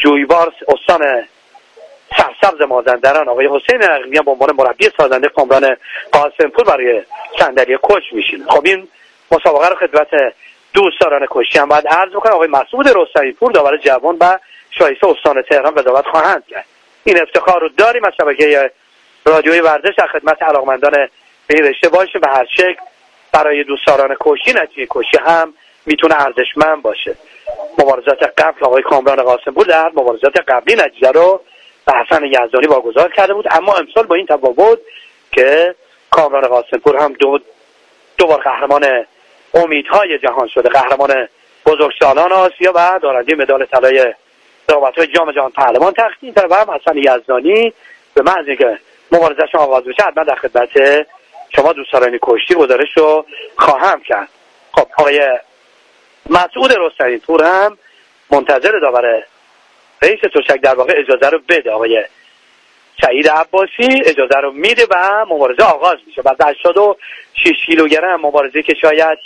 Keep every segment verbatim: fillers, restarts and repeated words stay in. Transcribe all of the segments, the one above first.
جویبار استان سرسبز مازندران آقای حسین نقیبیان به عنوان مربی سازنده کامران قاسمپور برای صندلی کوچ میشین. خب این مسابقه رو خدمت دوستداران کشتی هم باید عرض بکنم آقای مسعود رستمی‌پور داور جوان و شایسته استان تهران قضاوت خواهند کرد. این افتخار رو داریم از شبکه رادیوی ورزش در خدمت علاقمندان به این رشته باشیم به هر شکل برای دوستداران کشتی نتیجه کشتی هم میتونه ارزشمند باشه. مبارزات قبل آقای کامران قاسمپور در مبارزات قبلی نتیجه رو به حسن یزدانی واگذار کرده بود، اما امسال با این تفاوت که کامران قاسمپور هم دو دوبار قهرمان امیدهای جهان شده، قهرمان بزرگسالان آسیا و دارنده مدال طلای رقابت‌های جام جهان پهلوان تختی. این طرف هم حسن یزدانی به محض اینکه مبارزه‌شون آغاز بشه حتما در خدمت شما دوستداران کشتی گزارش رو خواهم کرد. خب آقای مسعود رستمی‌پور هم منتظر داور رئیس تشک در واقع اجازه رو بده. آقای سعید عباسی اجازه رو میده و مبارزه آغاز میشه. بعد هشتاد و شش کیلوگرم مبارزه که شاید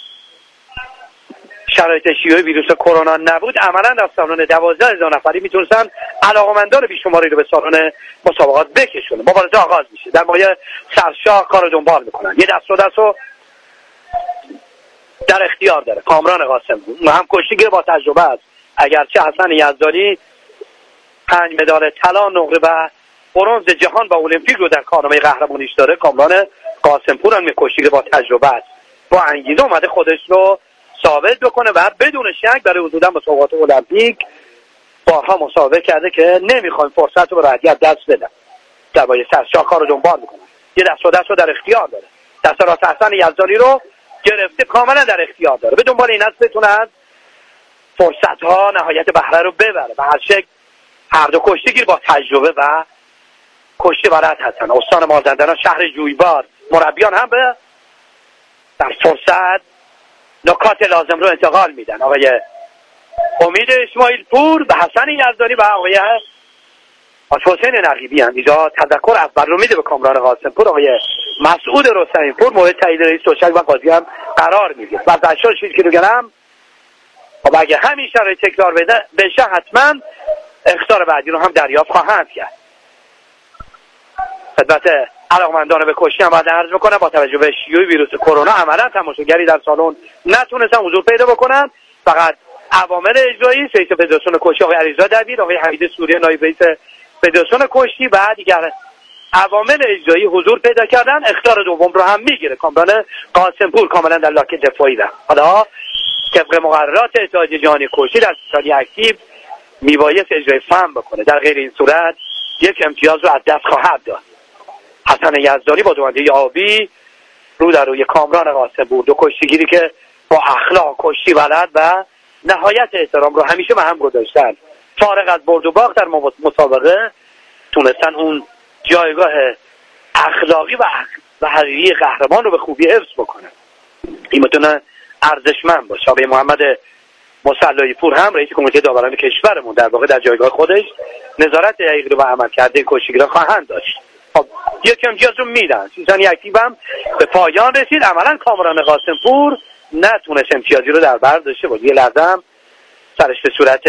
شرایط شیوع ویروس کرونا نبود عملا در سالن دوازده هزار نفری میتونستن علاقمندان بیشماری رو به سالن مسابقات بکشونه. مبارزه آغاز میشه. در مایه سرشاه کار رو دنبال میکنن. یه دست و دست رو در اختیار داره کامران قاسمپور، هم کشتیگیر با تجربه است، اگرچه حسن یزدانی پنج مدال طلا، نقره و برنز جهان و المپیک رو در کارنامه قهرمانیش داره. کامران قاسمپور هم کشتیگیر با تجربه است، با انگیزه اومده خودش رو ثابت بکنه و بدون شک برای حضور مسابقات المپیک بارها مسابقه کرده که نمیخوایم فرصت رو به راحتی از دست بدن. در باید سرشاه کار رو دنبال میکنه. یه دست و دست رو در اختیار داره. دست راست حسن یزدانی رو گرفته، کاملا در اختیار داره. به دنبال این است بتونه فرصت ها نهایت بهره رو ببره. به هر شکل هر دو کشتیگیر با تجربه و کشتی بلد هستن. استان مازندران شهر جویبار مربیان هم به در فرصت نکات لازم رو انتقال میدن. آقای امید اسماعیل پور به حسن یزدانی و آقای حسین نقیبی هم اینجا تذکر اول رو میده به کامران قاسمپور. آقای مسعود رستمی‌پور مورد تایید رئیس تشک و قاضی هم قرار میگیره. بعد هشتاد و شش کیلوگرم و اگه همین شرایط تکرار بشه حتما اخطار بعدی رو هم دریافت خواهند کرد. خدمت علاقمندان به کشتی هم باید عرض بکنم با توجه به شیوع ویروس کرونا عملا تماشاگری در سالن نتونستن حضور پیدا بکنن. فقط عوامل اجرایی رئیس فدراسیون کشتی آقای علیرضا دبیر، آقای حمید سوری نایب رئیس فدراسیون کشتی و دیگر عوامل اجرایی حضور پیدا کردن. اخطار دوم رو هم میگیره کامران قاسمپور کاملا در لاک دفاعی ده. حالا طبق مقررات اتحادیه جهانی کشتی در ستانی اکتیو میبایست اجرای فهم بکنه، در غیر این صورت یک امتیاز رو از دست خواهد داد. حسن یزدانی با دوندهی آبی رو در روی کامران قاسمپور، دو کشتیگیری که با اخلاق کشتی بلد و نهایت احترام رو همیشه به هم گذاشتن. فارغ از برد و باخت در مسابقه تونستن اون جایگاه اخلاقی و و حقیقی قهرمان رو به خوبی حفظ بکنن. این میتونه ارزشمند باشه. آقای محمد مصلحی پور هم رئیس کمیته داوران کشورمون در واقع در جایگاه خودش نظارت دقیق رو به عمل کرده کشتیگیران خواهند داشت. خب یک امتیاز رو میدن. سیزن اکتیو هم به پایان رسید. عملا کامران قاسمپور نتونست امتیازی رو در بر داشته باشه. یه لحظه هم سرش به صورت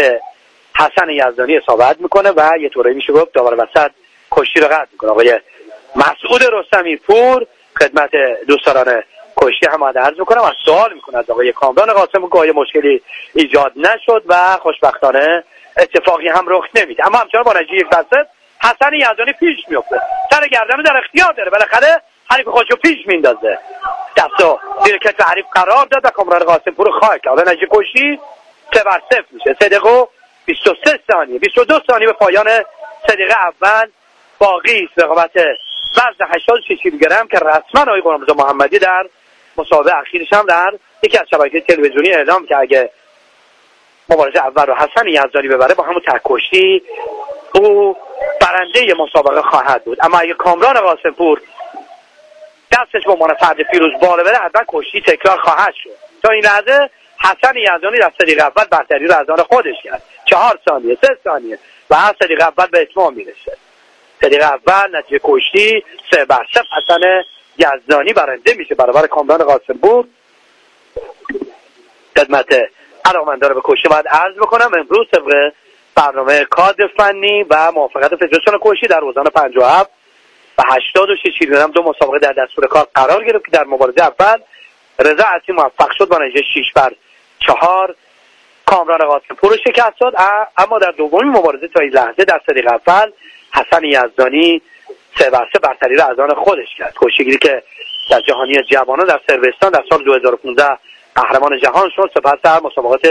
حسن یزدانی اصابت میکنه و یه طوری میشه گفت داور وسط کشتی رو قطع میکنه. آقای مسعود رستمی‌پور خدمت دوستداران کشتی هم عرض میکنم و سوال میکنه از آقای کامران قاسمپور که آیا مشکلی ایجاد نشد و خوشبختانه اتفاقی هم رخ نمیده، اما همچنان با نتیجه یک بر حسن یزدانی پیش میفته. سر گردن در اختیار داره، بالاخره حریف خودشو پیش میندازه. دستو زیر کتف حریف قرار داد و کامران قاسمپور خاک. حالا نتیجه کشتی سه بر صفر میشه. سه دقیقه و بیست و سه ثانیه بیست و دو ثانیه به پایان سه دقیقه اول باقی است رقابت وزن هشتاد و شش کیلوگرم که رسما آقای غلامرضا محمدی در مسابقه اخیرش هم در یکی از شبکه‌های تلویزیونی اعلام که اگه مبارزه اول رو حسن یزدانی ببره با همون تک کشتی او برنده مسابقه خواهد بود. اما اگه کامران قاسمپور دستش به عنوان فرد پیروز بالا بره حتما کشتی تکرار خواهد شد. تا این لحظه حسن یزدانی در سه دقیقه اول برتری رو از آن خودش کرد. چهار ثانیه، سه ثانیه و هر سه دقیقه اول به اتمام میرسه. سه دقیقه اول نتیجه کشتی سه بر صفر حسن یزدانی برنده میشه برابر کامران قاسمپور. خدمت علاقمندان به کشتی باید عرض بکنم امروز طبق برنامه کادر فنی و موافقت فدراسیون کشتی در روزان پنجاه و هفت و هشتاد و شش کیلوگرم دو مسابقه در دستور کار قرار گرفت که در مبارزه اول رضا عطی موفق شد با نتیجه شش بر چهار کامران قاسمپور رو شکست داد. اما در دومین مبارزه تا این لحظه در سری اول حسن یزدانی سه بر سه برتری را از آن خودش کرد. کشتیگیری که در جهانی جوانان در صربستان در سال دو هزار و پانزده قهرمان جهان شد، سپس در مسابقات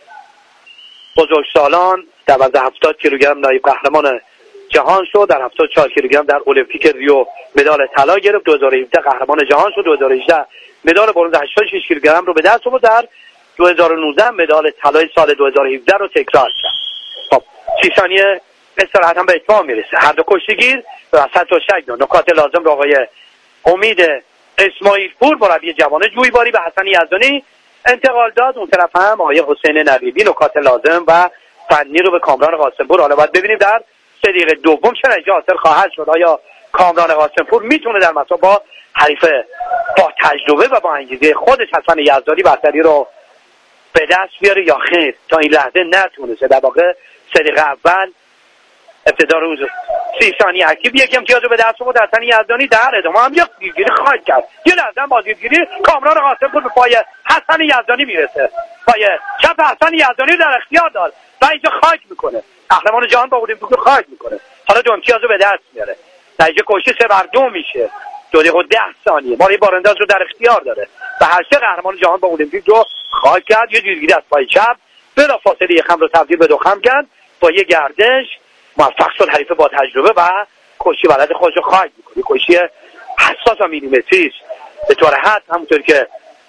بزرگسالان در وزن هفتاد کیلوگرم نایب قهرمان جهان شد، در هفتاد و چهار کیلوگرم در المپیک ریو مدال طلا گرفت، دو هزار و هفده قهرمان جهان شد، دو هزار و هجده مدال برنز هشتاد و شش کیلوگرم رو به دست آورد، در دو هزار و نوزده مدال طلای سال دو هزار و هفده رو تکرار کرد. خب سی ثانیه استراحت هم به اتمام میرسه. هر دو کشتیگیر وسط و شک نکات لازم رو آقای امید اسماعیل پور مربی جوان جویباری به حسن یزدانی انتقال داد. اون طرف هم آقای حسین نویدی نکات لازم و فنی رو به کامران قاسمپور. حالا باید ببینیم در سه دقیقه دوم چه نتیجه حاصل خواهد شد. آیا کامران قاسمپور میتونه در مسابقه با حریف با تجربه و با انگیزه خودش حسن یزدانی برتری رو به دست بیاره یا خیر؟ تا این لحظه نتونسته. در واقع سه دقیقه اول ابتدا روز سی ثانیه اکتیو یک امتیاز رو به دست آورد حسن یزدانی، در ادامه هم یک گیرگیری خواهد کرد. یه لحظه هم بازگیری کامران قاسمپور به پای حسن یزدانی میرسه، پای چپ حسن یزدانی در اختیار داد و اینجا خاک میکنه، قهرمان جهان با المپیک رو خاک میکنه. حالا دو امتیاز رو به دست میاره، نتیجه کشتی سه بر دو میشه، دو دقیقه و ده ثانیه ماری بارانداز رو در اختیار داره و هر سه قهرمان جهان با المپیک رو خاک کرد. یه گیرگیری از پای چپ بلا فاصله یک خم رو تبدیل به دو خم کرد، با یه گردش موفق شد حریف با تجربه و کشتی بلد خودش رو خاک میکنه. کشتی حساس و میلیمتری به طور حد همونطور که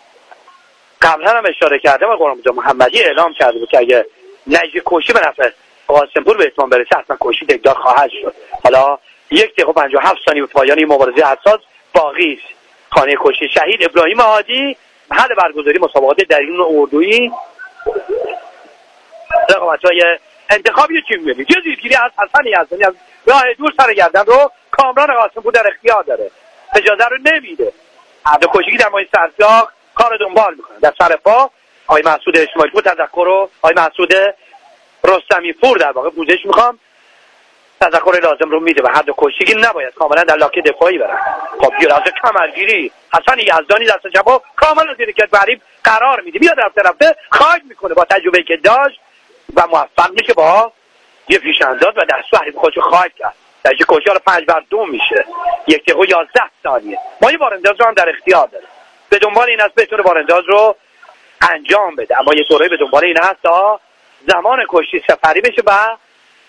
قبلا هم اشاره کردم و قرآن محمدی اعلام کرده بود که اگه نتیجه کشتی به نفع قاسمپور به اتمام برسه حتما کشتی دگدار خواهد شد. حالا یک دقیقه و پنجاه و هفت ثانیه به پایان این مبارزه حساس باقی است. خانه کشتی شهید ابراهیم هادی محل برگزاری مسابقات درون اردویی رقابت‌های انتخابی تیم ملی. یه زیرگیری از حسن یزدانی از راه دور سر گردن رو کامران قاسمپور در اختیار داره، اجازه رو نمیده. هر دو کشتی در مای سرساق کار دنبال میکنه. در سر پا آقای مسعود اسماعیل پور تذکر رو آقای مسعود رستمی پور در واقع پوزش میخوام تذکر لازم رو میده و هر دو کشتی نباید کاملا در لاک دفاعی برن. خب یه لحظه کمرگیری حسن یزدانی دست چپ کاملا زیر کت بریب قرار میده، میاد در طرفه خاک میکنه با تجربه‌ای که داشت و موفق میشه با یه پیش انداز و دستو حریف خودشو خواهد کرد. در اینجا کشتی حالا پنج بر دو میشه، یک دقیقه و یازده ثانیه ما یه بارانداز رو هم در اختیار داره، به دنبال این است بتونه بارانداز رو انجام بده، اما یه طوره به دنبال این هست تا زمان کشتی سفری بشه و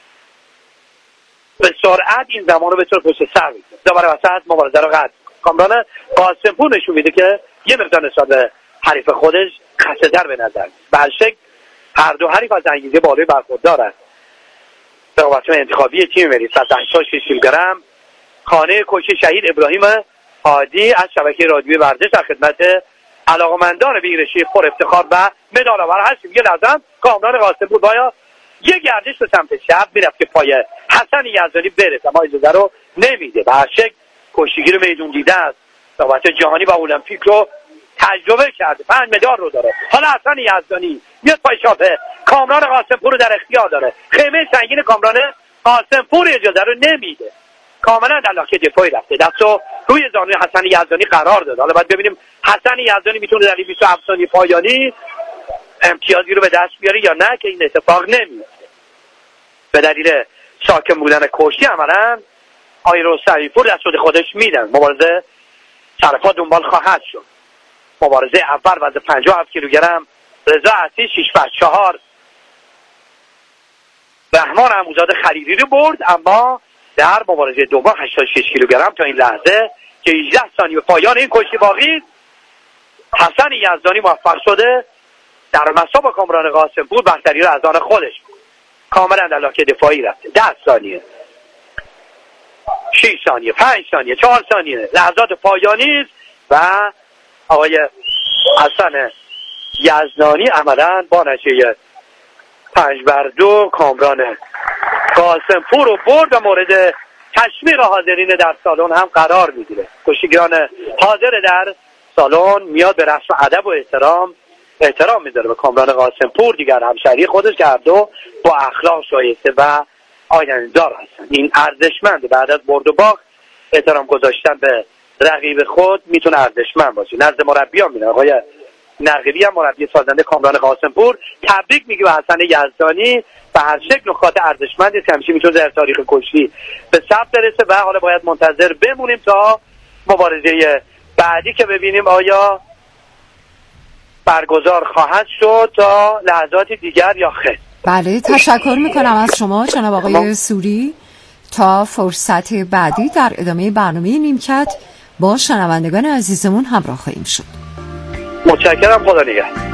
به سرعت این زمان رو بتونه پشت سر بگیره. دوباره وسط مبارزه رو قطع کامران قاسمپور نشون میده که یه مقدار نسبت به حریف خودش خسته‌تر به نظر میاد. به هر شکل هر دو حریف از انگیزه بالای برخوردارن. رقابت‌های انتخابی تیم ملی صد و هشتاد و شش کیلوگرم خانه کشتی شهید ابراهیم هادی از شبکه رادیویی ورزش در خدمت علاقه‌مندان به این رشته پر افتخار و مدال آور هستیم. یه لحظه کامران قاسمپور باید یه گردش به سمت چپ میرفت که پای حسن یزدانی برسه اما اجازه رو نمیده. به هر شکل کشتیگیر میدون دیده است، رقابت جهانی و المپیک رو تجربه کرده، پنج مدال رو داره. حالا حسن یزدانی میاد پای چاپ کامران قاسمپور رو در اختیار داره، خیمه سنگین کامران قاسمپور اجازه رو نمیده، کاملا در لاک دفاعی رفته، دستو روی زانوی حسن یزدانی قرار داده. حالا باید ببینیم حسن یزدانی میتونه در بیست و هفت ثانیه پایانی امتیازی رو به دست بیاره یا نه که این اتفاق نمیفته. به دلیل ساکن بودن کشتی عملاً آقای رستمی پور دست خودش میدن، مبارزه سرپا دنبال خواهد شد. مبارزه اول وزن پنجاه و هفت کیلوگرم رضا عطی شش بر چهار رحمان عموزاده خلیلی رو برد، اما در مبارزه دوم هشتاد و شش کیلوگرم تا این لحظه که هجده ثانیه پایان این کشتی باقی حسن یزدانی موفق شده در مسابقه با کامران قاسمپور برتری رو از آن خودش کاملا در لاک دفاعی رفته. ده ثانیه، شش ثانیه، پنج ثانیه، چهار ثانیه لحظات پایانی است و آقای حسن یزدانی عملاً با نتیجه پنج بر دو کامران قاسمپور رو برد و مورد تشویق حاضرین در سالن هم قرار میگیره. کشتیگیران حاضر در سالن میاد به رسم ادب و احترام احترام میذاره به کامران قاسمپور، دیگر همشهری خودش که هر دو با اخلاق شایسته و آینده‌دار هستن. این ارزشمند. بعد از برد و باخت احترام گذاشتن به رقیب خود میتونه ارزشمند باشه. نزد مربیان میره آقای نقیبی هم مربی سازنده کامران قاسمپور تبریک میگه به حسن یزدانی و هر شکل نکات ارزشمندی که همیشه میتونه در تاریخ کشتی به ثبت برسه و حالا باید منتظر بمونیم تا مبارزه بعدی که ببینیم آیا برگزار خواهد شد تا لحظات دیگر یا خیر. بله، تشکر میکنم از شما جناب آقای سوری. تا فرصت بعدی در ادامه برنامه نیمکت با شنوندگان عزیزمون همراه خواهیم شد. متشکرم، خدا نگهدار.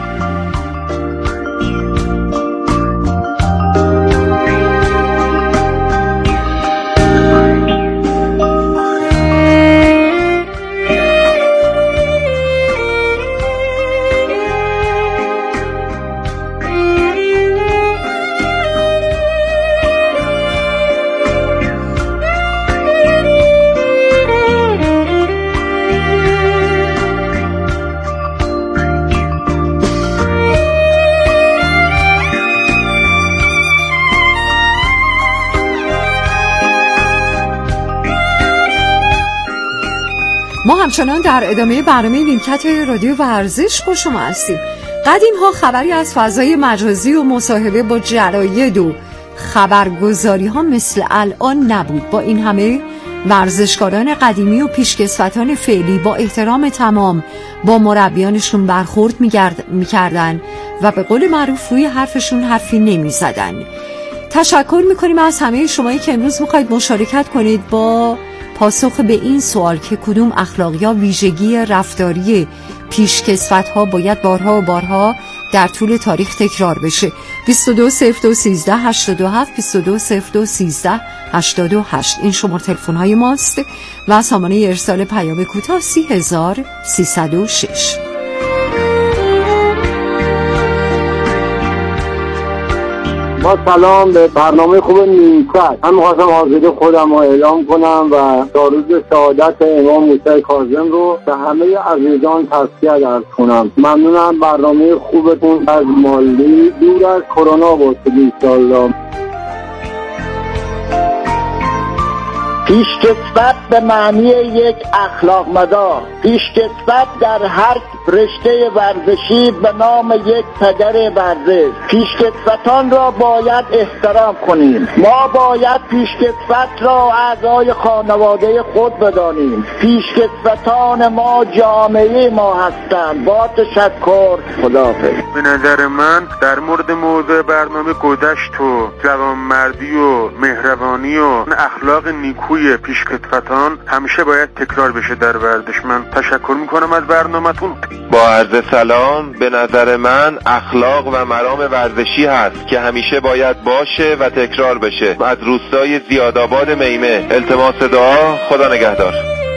ما همچنان در ادامه برنامه نیمکت رادیو ورزش با شما هستیم. قدیم ها خبری از فضای مجازی و مصاحبه با جراید و خبرگزاری ها مثل الان نبود. با این همه ورزشکاران قدیمی و پیشکسوتان فعلی با احترام تمام با مربیانشون برخورد میکردن و به قول معروف روی حرفشون حرفی نمیزدن. تشکر میکنیم از همه شمایی که امروز میخواید مشارکت کنید با پاسخ به این سوال که کدوم اخلاق یا ویژگی رفتاری پیشکسوت‌ها باید بارها و بارها در طول تاریخ تکرار بشه. بیست و دو صفر دو سیزده هشتاد و هفت بیست و دو صفر دو سیزده هشتاد و هشت این شماره تلفن های ماست و سامانه ارسال پیام کوتاه سی هزار سیصد و شش. با سلام به برنامه خوب نیمکت. من می‌خواستم حاضری خودم رو اعلام کنم و تا روز شهادت امام موسی کاظم رو به همه عزیزان تسلیت عرض کنم. ممنونم. برنامه خوبتون از مالی دور از کرونا باشه انشالله. پیشکسوت به معنی یک اخلاق مدار، پیشکسوت در هر رشته ورزشی به نام یک پدر ورزش. پیشکسوتان را باید احترام کنیم. ما باید پیشکسوت را اعضای خانواده خود بدانیم. پیشکسوتان ما جامعه ما هستند. با تشکر، خداحافظ. به نظر من در مورد موضوع برنامه گذشت و جوانمردی و مهربانی و اخلاق نیکوی پیشکسوتان همیشه باید تکرار بشه در ورزش. من تشکر میکنم از برنامه‌تون. با عرض سلام، به نظر من اخلاق و مرام ورزشی هست که همیشه باید باشه و تکرار بشه. از روستای زیادآباد میمه، التماس دعا. خدا نگهدار.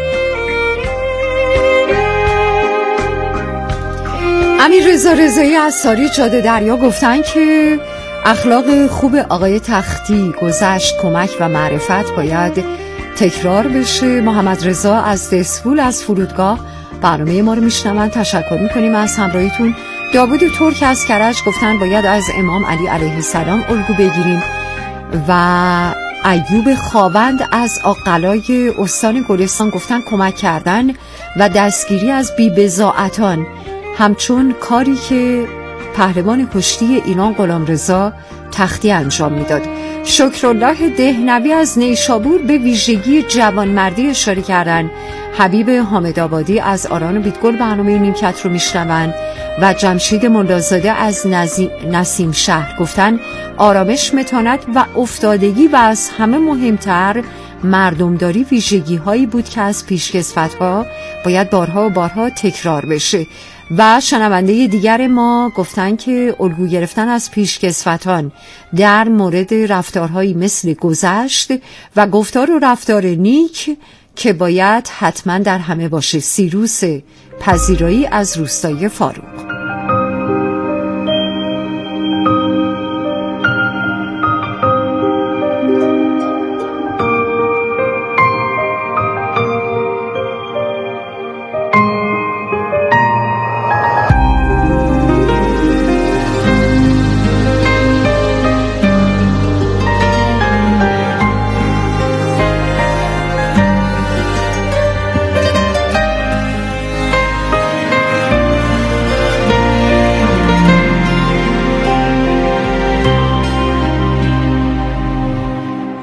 امیر رضا رضایی از ساری جاده دریا گفتن که اخلاق خوب آقای تختی، گذشت، کمک و معرفت باید تکرار بشه. محمد رضا از دسفول از فرودگاه برنامه ما رو میشنون. تشکر میکنیم از همراهیتون. داوود ترک از کرج گفتن باید از امام علی علیه السلام الگو بگیریم. و ایوب خاوند از عقلای استان گلستان گفتن کمک کردن و دستگیری از بی‌بضاعتان همچون کاری که پهلوان کشتی ایران غلامرضا تختی انجام میداد. شکرالله دهنوی از نیشابور به ویژگی جوانمردی اشاره کردن. حبیب حامدآبادی از آران و بیتگل برنامه نیمکت رو میشنون و جمشید ملازاده از نسیم شهر گفتن آرامش، متانت و افتادگی و از همه مهمتر مردمداری ویژگی هایی بود که از پیشکسوت‌ها باید بارها و بارها تکرار بشه. و شنونده دیگر ما گفتن که الگو گرفتن از پیشکسوتان در مورد رفتارهایی مثل گذشت و گفتار و رفتار نیک که باید حتما در همه باشه. سیروس پذیرایی از روستای فاروق.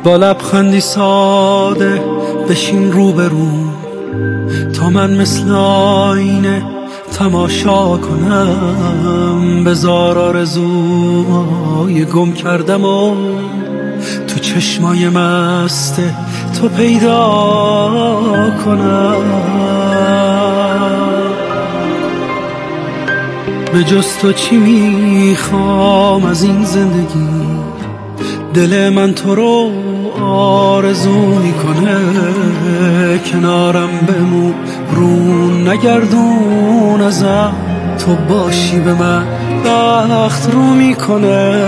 با لبخندی ساده بشین روبرو تا من مثل آینه تماشا کنم. بذار آرزوهای گم کردم و تو چشمای مست تو پیدا کنم. به جز تو چی میخوام از این زندگی، دل من تو رو آرزو میکنه. کنارم بمون رو نگردون ازم، تو باشی به من بخت رو میکنه.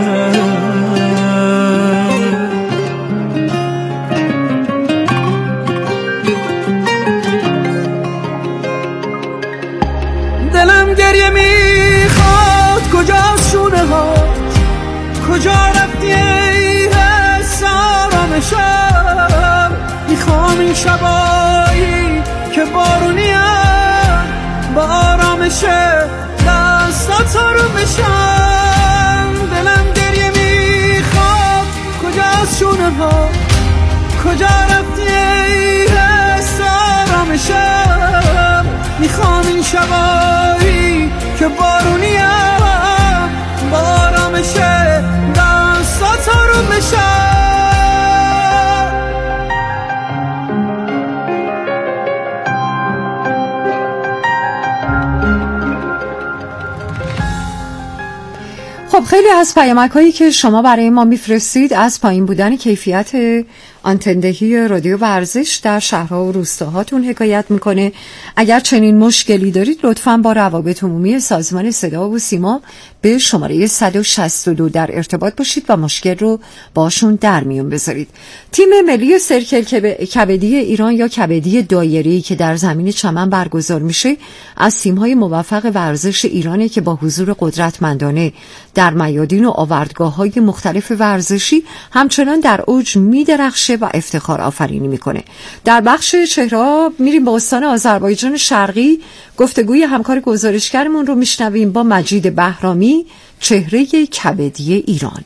دلم گریه میخواد کجاست شونه ها، کجا رفتی ای حس آرامشم. میخوام این شبایی که بارونیم با آرامش دستات رو بشم. دلم گریه میخواد کجاست شونه ها، کجا رفتی ای حس آرامشم. میخوام این شبایی که بارونیم با آرامش دستات رو بشم. خب خیلی از پیامک هایی که شما برای ما میفرستید از پایین بودن کیفیت آنتندهی رادیو ورزش در شهرها و روستاهاتون حکایت میکنه. اگر چنین مشکلی دارید لطفاً با روابط عمومی سازمان صدا و سیما به شماره صد و شصت و دو در ارتباط باشید و مشکل رو باشون در میون بذارید. تیم ملی سرکل کبدی ایران یا کبدی دایره‌ای که در زمین چمن برگزار میشه از تیم‌های موفق ورزش ایرانه که با حضور قدرتمندانه در میادین و آوردگاه‌های مختلف ورزشی همچنان در اوج می‌درخشه و افتخار آفرینی میکنه. در بخش چهره میریم با استان آذربایجان شرقی، گفتگوی همکار گزارشگرمون رو میشنویم با مجید بهرامی، چهره کبدی ایران.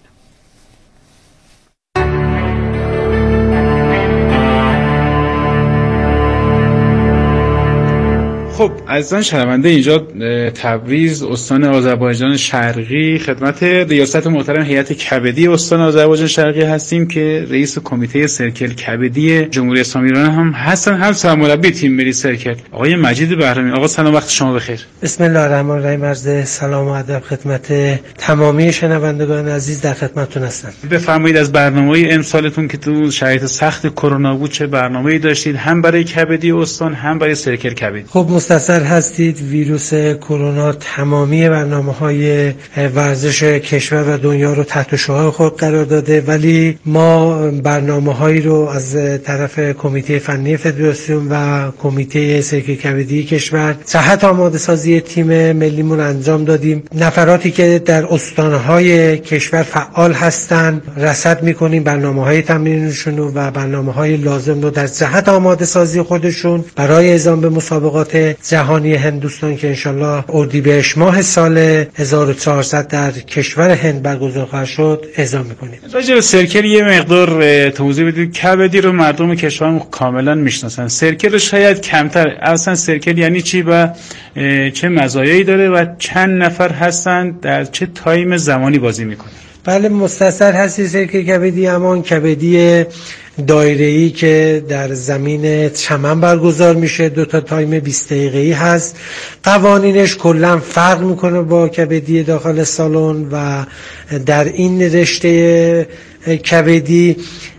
خب عزیزان شنونده، اینجا تبریز استان آذربایجان شرقی خدمت ریاست محترم هیئت کبدی استان آذربایجان شرقی هستیم که رئیس کمیته سرکل کبدی جمهوری اسلامی ایران هم هستن، هم سرمربی تیم ملی سرکل آقای مجید بهرامی. آقا سلام، وقت شما بخیر. بسم الله الرحمن الرحیم. عرض سلام و ادب خدمت تمامی شنوندگان عزیز، در خدمتتون هستم. بفرمایید از برنامه‌های امسالتون که تو شرایط سخت کرونا بود چه برنامه‌ای داشتید، هم برای کبدی استان هم برای سرکل کبدی؟ خب مستحضر هستید ویروس کرونا تمامی برنامه‌های ورزش کشور و دنیا رو تحت شعاع خود قرار داده، ولی ما برنامه‌هایی رو از طرف کمیته فنی فدراسیون و کمیته سرکل کبدی کشور جهت آماده سازی تیم ملیمون انجام دادیم. نفراتی که در استان‌های کشور فعال هستند رصد می‌کنیم برنامه‌های تمرینشون رو و برنامه‌های لازم رو در جهت آماده سازی خودشون برای اعزام به مسابقات جهانی هندوستان که انشالله اردیبهشت ماه سال هزار و چهارصد در کشور هند برگزار خواهد شد اعزام میکنیم. راجع به سرکل یه مقدار توضیح بدید. کبدی رو مردم کشور کاملا میشناسن، سرکل رو شاید کمتر. اصلا سرکل یعنی چی و چه مزایایی داره و چند نفر هستن، در چه تایم زمانی بازی میکنه؟ بله مستحضر هستی. سرکل کبدی همان کبدی دایره‌ای که در زمین چمن برگزار میشه، دو تا تایم بیست دقیقه‌ای هست. قوانینش کلا فرق میکنه با کبدی داخل سالن و در این رشته کبدی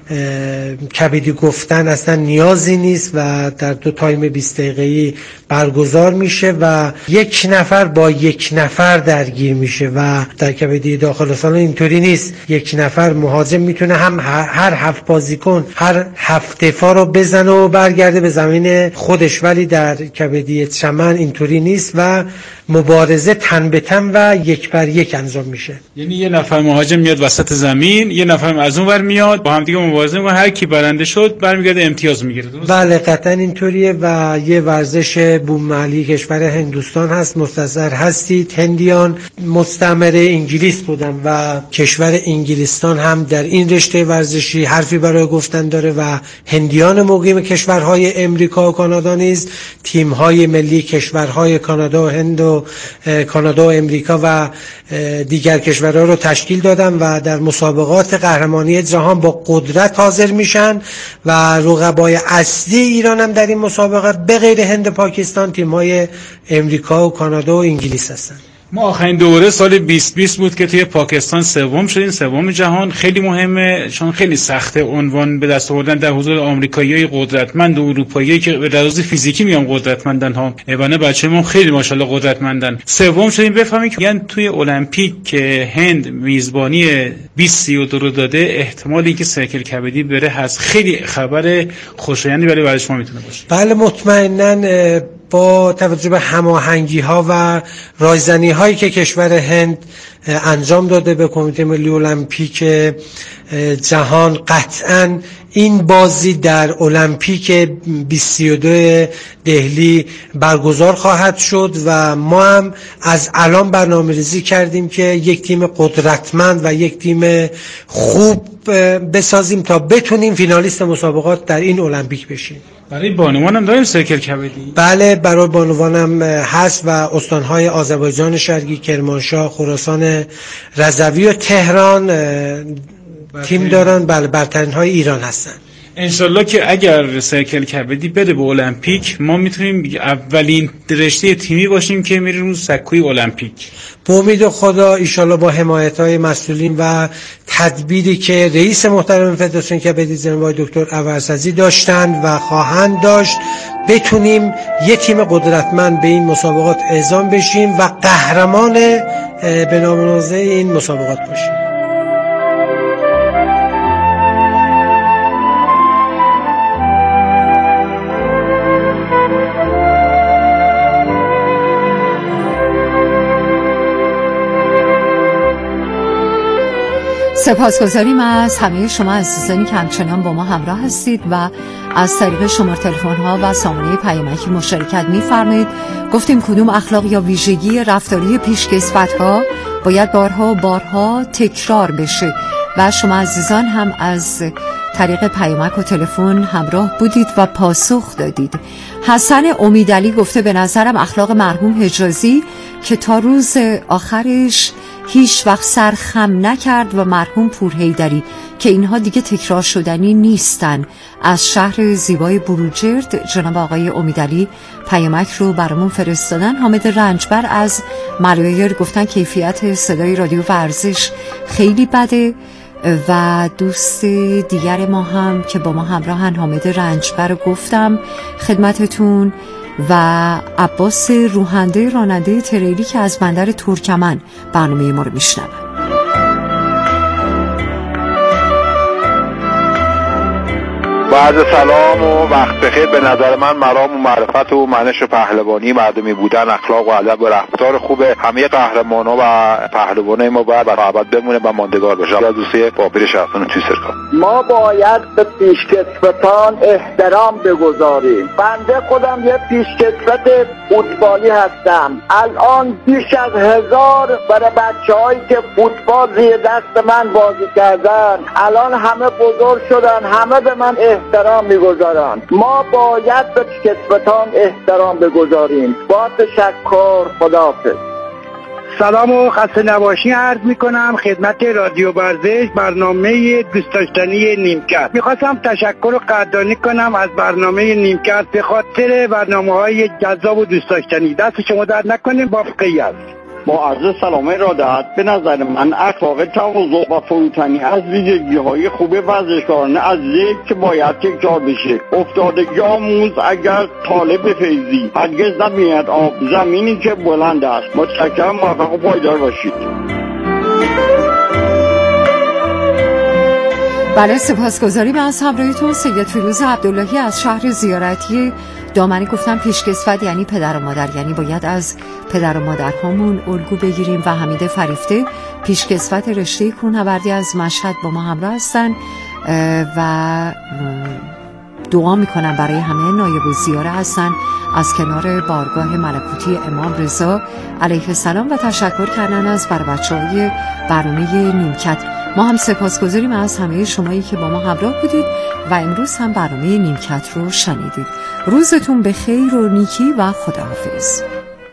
کبدی گفتن اصلا نیازی نیست و در دو تایم بیست دقیقه‌ای برگزار میشه و یک نفر با یک نفر درگیر میشه و در کبدی داخل سالن اینطوری نیست. یک نفر مهاجم میتونه هم هر هفت بازیکن هر هفت دفاع رو بزنه و برگرده به زمین خودش، ولی در کبدی چمن اینطوری نیست و مبارزه تن به تن و یک بر یک انجام میشه. یعنی یه نفر مهاجم میاد وسط زمین، یه نفر از اون ور میاد، با هم دیگه مبارزه میکنن، هر کی برنده شد برمیگرده امتیاز میگیره. بله قطعا اینطوریه و یه ورزش بوم محلی کشور هندوستان هست، مستظهر هستید هندیان مستعمره انگلیس بودن و کشور انگلستان هم در این رشته ورزشی حرفی برای گفتن داره و هندیان مقیم کشورهای امریکا و کانادا نیز تیم‌های ملی کشورهای کانادا و هند و کانادا و امریکا و دیگر کشورها رو تشکیل دادن و در مسابقات قهرمانی جهان با قدرت حاضر میشن و رقبای اصلی ایران هم در این مسابقات به غیر هند و پاکستان تیم‌های امریکا و کانادا و انگلیس هستن. ما آخرین دوره سال بیست بیست بود که توی پاکستان سوم شدیم، سوم جهان. خیلی مهمه چون خیلی سخته عنوان به دست آوردن در حضور آمریکایی‌های قدرتمند و اروپایی‌ای که به لحاظ فیزیکی میام قدرتمندن ها. ایوانه بچه‌مون خیلی ماشاءالله قدرتمندن. سوم شدیم. بفهمید که یعنی توی المپیک که هند میزبانی بیست سی و دو رو داده احتمال اینکه سرکل کبدی بره هست. خیلی خبر خوشایندی برای ورزش ما میتونه باشه. بله مطمئناً با توجه به هماهنگی ها و رایزنی هایی که کشور هند انجام داده به کمیته ملی المپیک جهان قطعاً این بازی در المپیک بیست و دو دهلی برگزار خواهد شد و ما هم از الان برنامه‌ریزی کردیم که یک تیم قدرتمند و یک تیم خوب بسازیم تا بتونیم فینالیست مسابقات در این المپیک بشیم. برای بانوان هم داریم سرکل کبدی؟ بله برای بانوان هم هست و استانهای آذربایجان شرقی، کرمانشاه، خراسان رضوی و تهران تیم دارن. بله برترین های ایران هستن. انشالله که اگر سرکل کبدی بره به المپیک ما میتونیم اولین رشته تیمی باشیم که میریم رو سکوی المپیک. به امید خدا ایشالله با حمایت های مسئولین و تدبیری که رئیس محترم فدراسیون کبدی جناب دکتر ابوالعزیزی داشتند و خواهند داشت بتونیم یک تیم قدرتمند به این مسابقات اعزام بشیم و قهرمان به نام منازع این مسابقات باشیم. سپاسگزاریم از همه شما عزیزانی که همچنان با ما همراه هستید و از طریق شماره تلفن ها و سامانه پیامکی مشارکت می‌فرمایید. گفتیم کدوم اخلاق یا ویژگی رفتاری پیشکسوت ها باید بارها و بارها تکرار بشه و شما عزیزان هم از طریق پیامک و تلفن همراه بودید و پاسخ دادید. حسن امیدعلی گفته به نظرم اخلاق مرحوم حجازی که تا روز آخرش هیچ وقت سر خم نکرد و مرحوم پورحیدری که اینها دیگه تکرار شدنی نیستن. از شهر زیبای بروجرد جناب آقای امیدعلی پیامک رو برامون فرستادن. حامد رنجبر از ملایر گفتن کیفیت صدای رادیو ورزش خیلی بده و دوست دیگر ما هم که با ما همراهن حامد رنجبر رو گفتم خدمتتون و عباس روحنده راننده تریلی که از بندر ترکمن برنامه ما رو میشنون. بعد سلام و وقت بخیر. به نظر من مرام و معرفت و منش و پهلوانی مردمی بودن، اخلاق و ادب و رفتار خوبه. همه قهرمانا و پهلوانای ما باید برای ابد بمونه و ماندگار باشه. از دوستی بابیر شهرستان توی سرکار ما باید به پیشکسوتان احترام بگذاریم. بنده خودم یه پیشکسوت فوتبالی هستم. الان بیش از هزار برای بچه‌هایی که فوتبال زیر دست من بازی کردن الان همه بزرگ شدن، همه به من احترام میگذارن. ما باید به پیشکسوتان احترام بگذاریم. با تشکر، خداحافظ. سلام و خسته نباشی عرض میکنم خدمت رادیو ورزش برنامه دوست داشتنی نیمکت. میخواستم تشکر و قدردانی کنم از برنامه نیمکت به خاطر برنامه‌های جذاب و دوست داشتنی. دست شما درد نکنه. با فقیه‌ات با عرض سلام ارادت، به نظر من اخلاق تواضع و فروتنی از ویژگی‌های خوب ورزشکاران عزیز که باید تکرار بشه. افتادگی آموز اگر طالب فیضی هرگز نبیند آب زمینی که بلند است. متشکرم، موفق و پایدار باشید. بله سپاسگزاریم از همراهیتون. سید فیروز عبداللهی از شهر زیارتی دامنی گفتم پیشکسوت یعنی پدر و مادر، یعنی باید از پدر و مادرهامون الگو بگیریم. و حمید فریفته پیشکسوت رشته کوهنوردی از مشهد با ما همراه هستن و دعا میکنم برای همه نایب الزیاره هستن از کنار بارگاه ملکوتی امام رضا علیه السلام و تشکر کردن از بر بچه‌های برنامه نیمکت. ما هم سپاسگزاریم از همه شمایی که با ما همراه بودید و امروز هم برنامه نیمکت رو شنیدید. روزتون به خیر و نیکی و خداحافظ.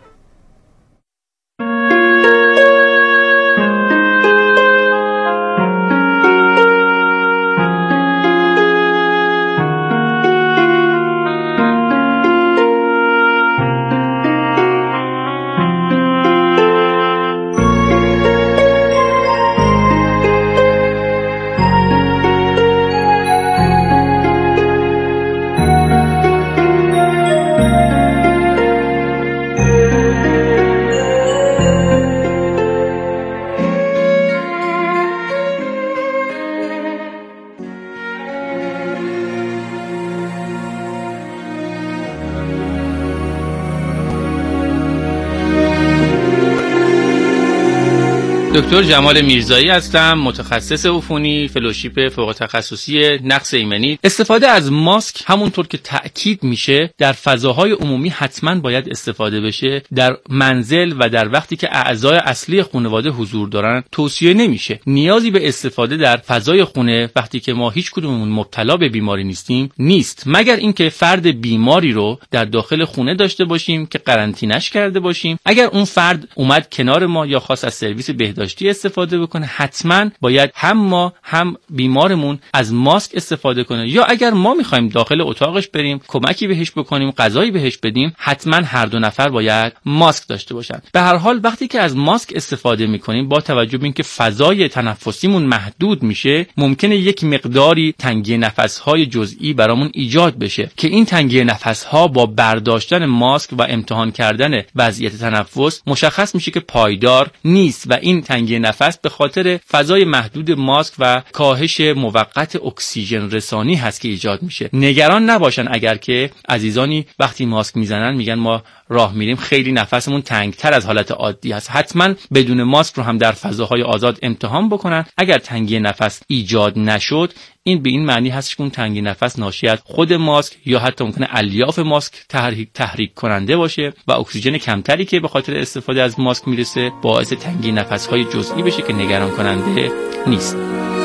دکتر جمال میرزایی هستم، متخصص عفونی، فلوشیپ فوق تخصصی نقص ایمنی. استفاده از ماسک همونطور که تأکید میشه در فضاهای عمومی حتما باید استفاده بشه. در منزل و در وقتی که اعضای اصلی خانواده حضور دارن توصیه نمیشه. نیازی به استفاده در فضای خونه وقتی که ما هیچ کدوممون مبتلا به بیماری نیستیم نیست، مگر اینکه فرد بیماری رو در داخل خونه داشته باشیم که قرنطینه‌اش کرده باشیم. اگر اون فرد اومد کنار ما یا خواست از سرویس بهداشتی استفاده بکنه، حتما باید هم ما هم بیمارمون از ماسک استفاده کنه، یا اگر ما میخوایم داخل اتاقش بریم کمکی بهش بکنیم، غذایی بهش بدیم، حتما هر دو نفر باید ماسک داشته باشن. به هر حال وقتی که از ماسک استفاده میکنیم با توجه به اینکه فضای تنفسیمون محدود میشه، ممکنه یک مقداری تنگی نفس‌های جزئی برامون ایجاد بشه که این تنگی نفس‌ها با برداشتن ماسک و امتحان کردن وضعیت تنفس مشخص میشه که پایدار نیست و این تنگی نفس به خاطر فضای محدود ماسک و کاهش موقت اکسیژن رسانی هست که ایجاد میشه. نگران نباشن اگر که عزیزانی وقتی ماسک میزنن میگن ما راه میریم خیلی نفسمون تنگتر از حالت عادی هست، حتما بدون ماسک رو هم در فضاهای آزاد امتحان بکنن. اگر تنگی نفس ایجاد نشد، این به این معنی هست که اون تنگی نفس ناشی از خود ماسک یا حتی ممکنه الیاف ماسک تحریک تحریک کننده باشه و اکسیژن کمتری که به خاطر استفاده از ماسک میرسه باعث تنگی نفس‌های جزئی بشه که نگران کننده نیست.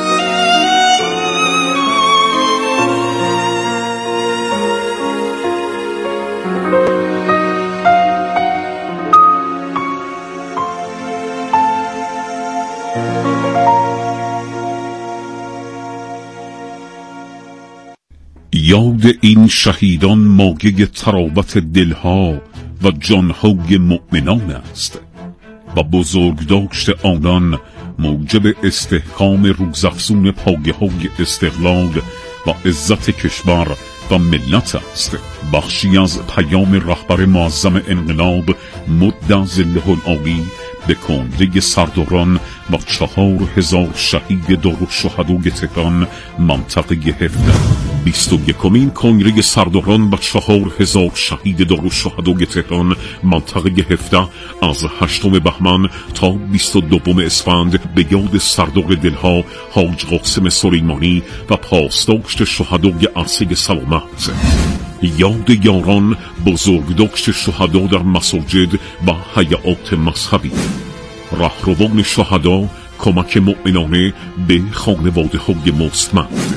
یاد این شهیدان مایه تراوت دلها و جانهای مؤمنان است و بزرگداشت آنان موجب استحکام روزافزون پایه های استقلال و عزت کشور و ملت است. بخشی از پیام رهبر معظم انقلاب مد ظله العالی به کنده سرداران و چهار هزار شهید دارالشهدای تهران منطقه هفده. بیست و یکمین کنگره سرداران و چهار هزار شهید دارالشهدای تهران منطقه هفده از هشتم بهمن تا بیست و دوم اسفند به یاد سردار دلها حاج قاسم سلیمانی و پاسداشت شهدای عرصه سلامت. یاد یاران بزرگداشت شهدا در مساجد و هیئات مذهبی. رهروان شهدا کمک مؤمنانه به خانواده های مستمند.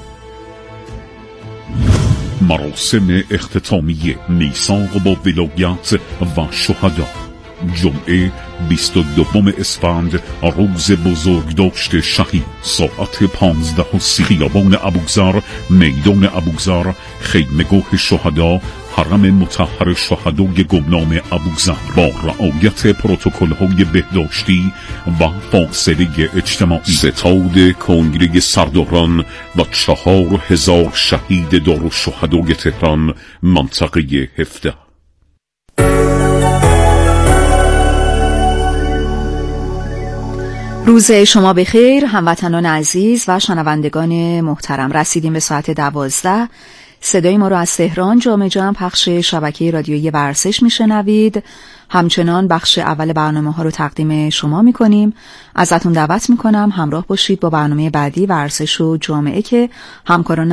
مراسم اختتامیه میثاق با ولایت و شهدا. جمعه بیست و دوم اسفند روز بزرگداشت شهید، ساعت پانزده و سی خیابان ابوذر، میدان ابوذر، خیمه‌گاه شهدا، حرم مطهر شهدای گمنام ابوذر با رعایت پروتکل‌های بهداشتی و فاصله اجتماعی. ستاد کنگره سرداران و چهار هزار شهید دارالشهدای تهران منطقه هفده. روز شما بخیر هموطنان عزیز و شنوندگان محترم. رسیدیم به ساعت دوازده. صدای ما رو از تهران جامع جمع پخش شبکه رادیویی ورزش میشنوید. همچنان بخش اول برنامه ها رو تقدیم شما میکنیم. ازتون دعوت میکنم همراه باشید با برنامه بعدی ورزش و جامعه که همکاران